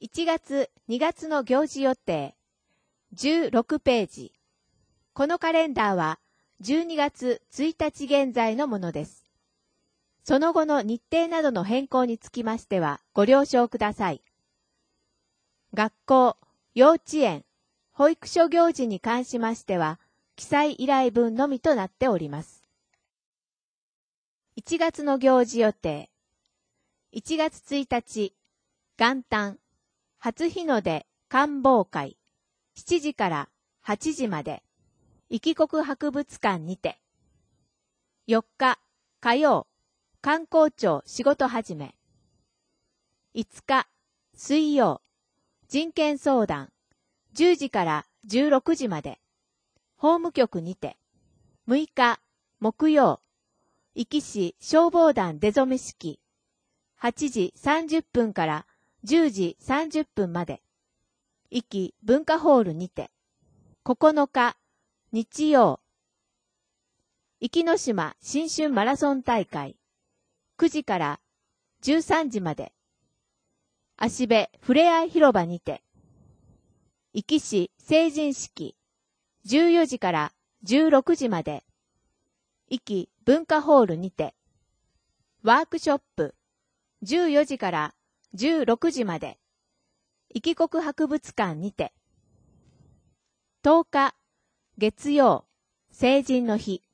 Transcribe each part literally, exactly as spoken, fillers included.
いちがつ、にがつの行事予定、じゅうろくページ。このカレンダーはじゅうにがつついたち現在のものです。その後の日程などの変更につきましてはご了承ください。学校、幼稚園、保育所行事に関しましては、記載依頼文のみとなっております。いちがつの行事予定。いちがつついたち、元旦、初日の出観望会、しちじからはちじまで、壱岐国博物館にて。よっか、火曜、観光庁仕事始め。いつか、水曜、人権相談、じゅうじからじゅうろくじまで、法務局にて。むいか、木曜、壱岐市消防団出初め式、はちじさんじゅっぷんからじゅうじさんじゅっぷんまで、壱岐文化ホールにて。ここのか、日曜、壱岐の島新春マラソン大会、くじからじゅうさんじまで、芦部ふれあい広場にて。壱岐市成人式、じゅうよじからじゅうろくじまで、壱岐文化ホールにて。ワークショップ、じゅうよじからじゅうろくじまで、壱岐国博物館にて。とおか、月曜、成人の日。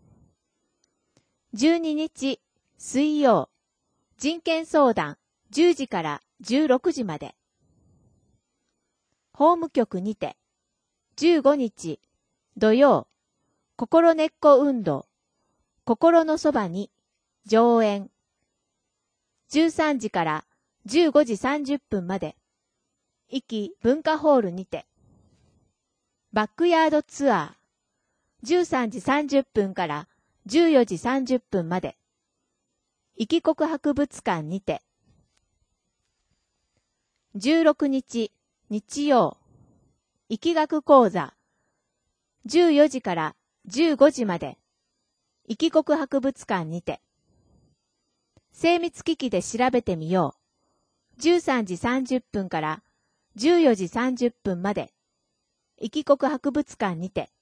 じゅうににち、水曜、人権相談、じゅうじからじゅうろくじまで。法務局にて。じゅうごにち、土曜、心根っこ運動、心のそばに、上演。じゅうさんじからじゅうごじさんじゅっぷんまで、壱岐文化ホールにて。バックヤードツアー、じゅうさんじさんじゅっぷんからじゅうよじさんじゅっぷんまで、壱岐国博物館にて。じゅうろくにち、日曜、壱岐学講座、じゅうよじからじゅうごじまで、壱岐国博物館にて。精密機器で調べてみよう。じゅうさんじさんじゅっぷんからじゅうよじさんじゅっぷんまで、壱岐国博物館にて。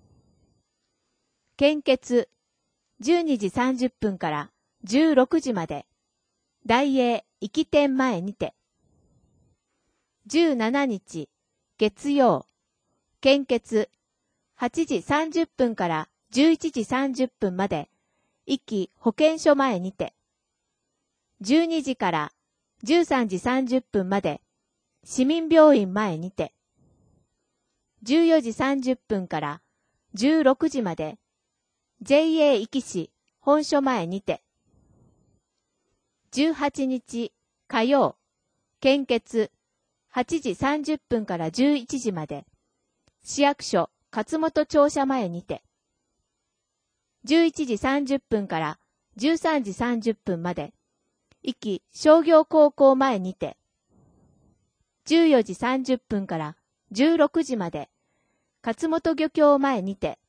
献血、じゅうにじさんじゅっぷんからじゅうろくじまで、大英壱岐店前にて。じゅうしちにち、月曜、献血、はちじさんじゅっぷんからじゅういちじさんじゅっぷんまで、壱岐保健所前にて。じゅうにじからじゅうさんじさんじゅっぷんまで、市民病院前にて。じゅうよじさんじゅっぷんからじゅうろくじまで、ジェイエー 壱岐市本所前にて。じゅうはちにち火曜、献血、はちじさんじゅっぷんからじゅういちじまで、市役所勝本庁舎前にて。じゅういちじさんじゅっぷんからじゅうさんじさんじゅっぷんまで、壱岐商業高校前にて。じゅうよじさんじゅっぷんからじゅうろくじまで、勝本漁協前にて。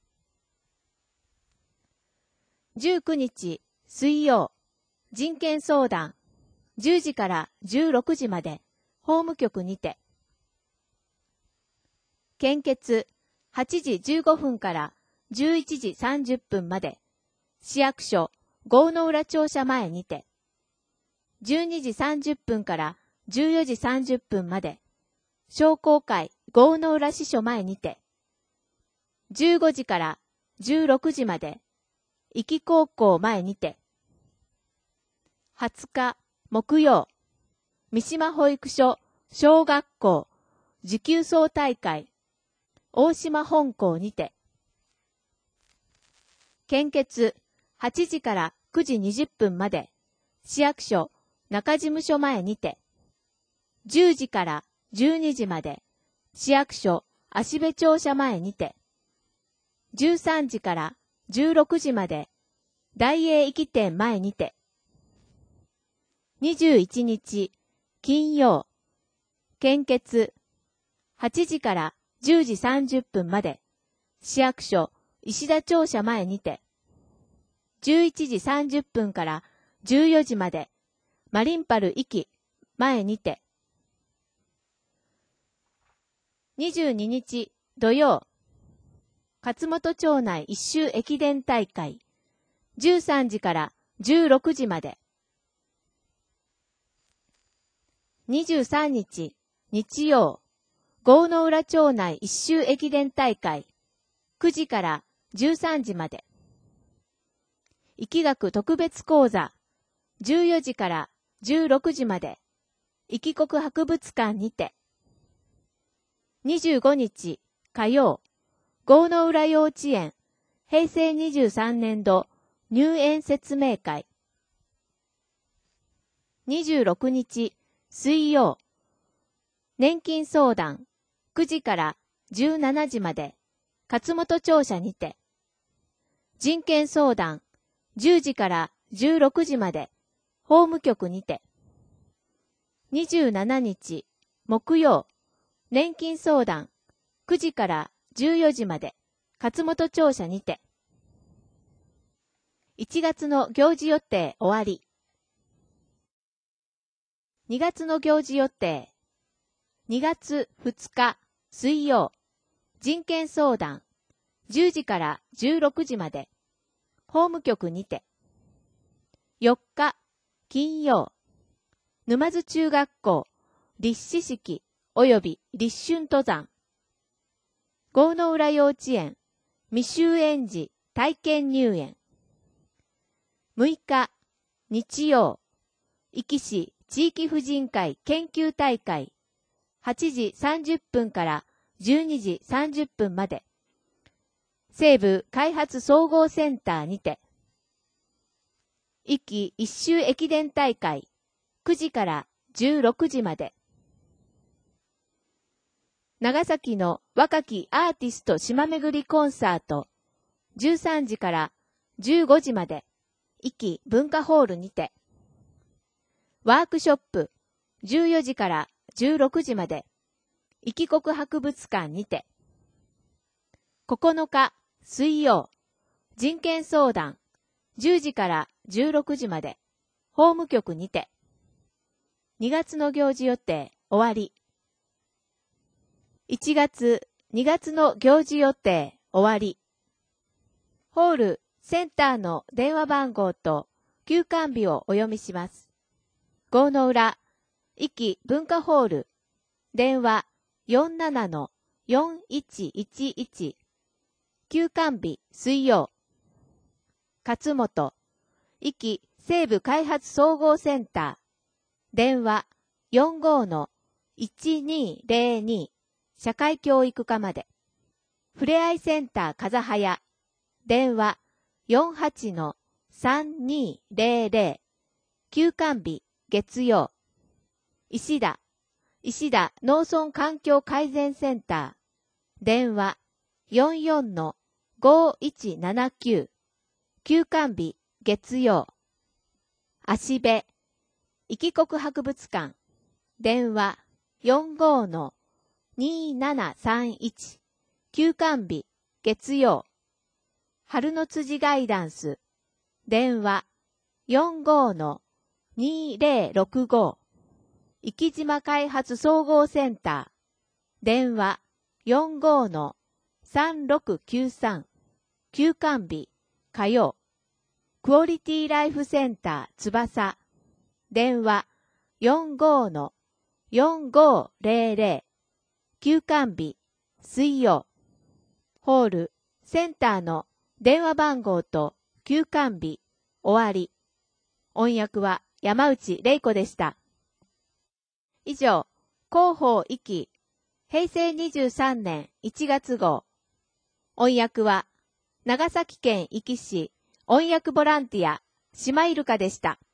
じゅうくにち水曜、人権相談、じゅうじからじゅうろくじまで、法務局にて。献血、はちじじゅうごふんからじゅういちじさんじゅっぷんまで、市役所郷の浦庁舎前にて。じゅうにじさんじゅっぷんからじゅうよじさんじゅっぷんまで、商工会郷の浦支所前にて。じゅうごじからじゅうろくじまで、壱岐高校前にて。はつか木曜、三島保育所小学校持久走大会、大島本校にて。献血、はちじからくじにじゅっぷんまで、市役所中事務所前にて。じゅうじからじゅうにじまで、市役所芦部庁舎前にて。じゅうさんじからじゅうろくじまで、大英壱岐店前にて。にじゅういちにち、金曜、献血、はちじからじゅうじさんじゅっぷんまで、市役所石田庁舎前にて。じゅういちじさんじゅっぷんからじゅうよじまで、マリンパル壱岐前にて。 にじゅうににち土曜、勝本町内一周駅伝大会、じゅうさんじからじゅうろくじまで。にじゅうさんにち日曜、郷の浦町内一周駅伝大会、くじからじゅうさんじまで。疫学特別講座、じゅうよじからじゅうろくじまで、疫国博物館にて。にじゅうごにち火曜、郷の浦幼稚園、へいせいにじゅうさんねんど入園説明会。にじゅうろくにち水曜、年金相談、くじからじゅうしちじまで、勝本庁舎にて。人権相談、じゅうじからじゅうろくじまで、法務局にて。にじゅうしちにち木曜、年金相談、くじからじゅうよじまで、勝本庁舎にて。いちがつの行事予定終わり。にがつの行事予定。にがつふつか水曜、人権相談、じゅうじからじゅうろくじまで、法務局にて。よっか金曜、沼津中学校立志式及び立春登山。郷の浦幼稚園未就園児体験入園。むいか日曜、壱岐市地域婦人会研究大会、はちじさんじゅっぷんからじゅうにじさんじゅっぷんまで、西部開発総合センターにて。壱岐一周駅伝大会、くじからじゅうろくじまで。長崎の若きアーティスト島めぐりコンサート、じゅうさんじからじゅうごじまで、壱岐文化ホールにて。ワークショップ、じゅうよじからじゅうろくじまで、壱岐国博物館にて。ここのか水曜、人権相談、じゅうじからじゅうろくじまで、法務局にて。にがつの行事予定終わり。いちがつ、にがつの行事予定終わり。ホール、センターの電話番号と休館日をお読みします。郷の浦、壱岐文化ホール、電話 よんななのよんいちいちいち、休館日水曜。勝本、壱岐西部開発総合センター、電話 よんごのいちにーぜろに、社会教育課まで。ふれあいセンター風早、電話 よんはちのさんにーぜろぜろ、休館日月曜。石田、石田農村環境改善センター、電話 よんよんのごいちななきゅう、休館日月曜。芦部、壱岐国博物館、電話 よんごのにーななさんいち、休館日月曜。春の辻ガイダンス、電話 よんごのにーぜろろくご、壱岐島開発総合センター、電話 よんごのさんろくきゅうさん、休館日火曜。クオリティライフセンター翼、電話 よんごのよんごぜろぜろ、休館日水曜。ホール、センターの電話番号と休館日終わり。音訳は山内玲子でした。以上、広報壱岐、へいせいにじゅうさんねんいちがつ号。音訳は長崎県壱岐市音訳ボランティア、島イルカでした。